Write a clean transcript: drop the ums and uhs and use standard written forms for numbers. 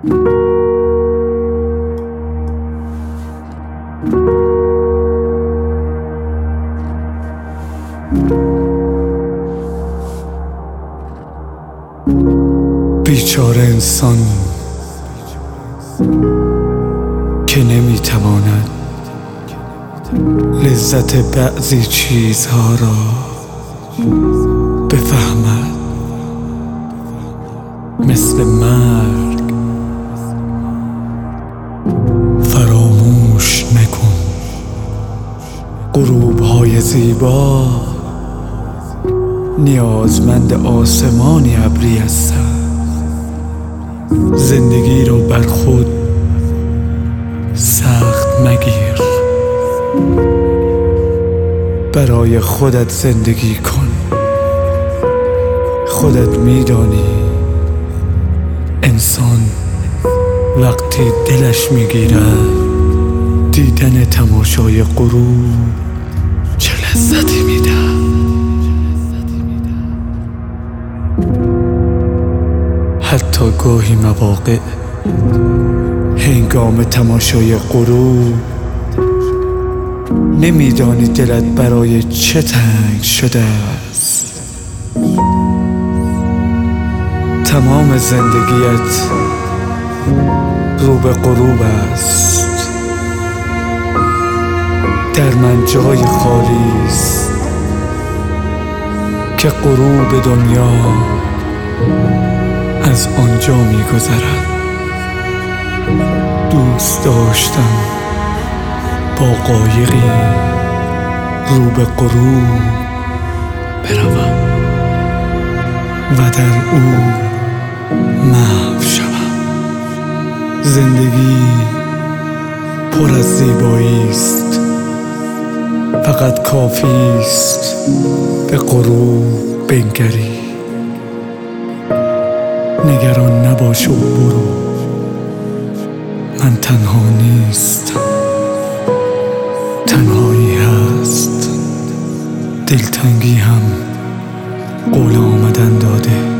بیچاره انسان که نمیتواند لذت بعضی چیزها را بفهمد، مثل مرگ. فراموش نکن غروب‌های زیبا نیازمند آسمانی ابری هستند. زندگی را بر خود سخت مگیر، برای خودت زندگی کن. خودت میدانی انسان وقتی دلش میگیرد دیدن تماشای غروب چه لذتی میده. حتی گاهی مواقع هنگام تماشای غروب نمیدانی دلت برای چه تنگ شده است. تمام زندگیت رو به غروب است. در من جای خالی است که غروب دنیا از آنجا می‌گذرد. دوست داشتم با قایقی رو به غروب بروم و در او محو شوم. زندگی پر از زیبایی است، فقط کافی است به غروب بنگری. نگران نباش و برو، من تنها نیستم. تنهایی هست، دلتنگی هم قول آمدن داده.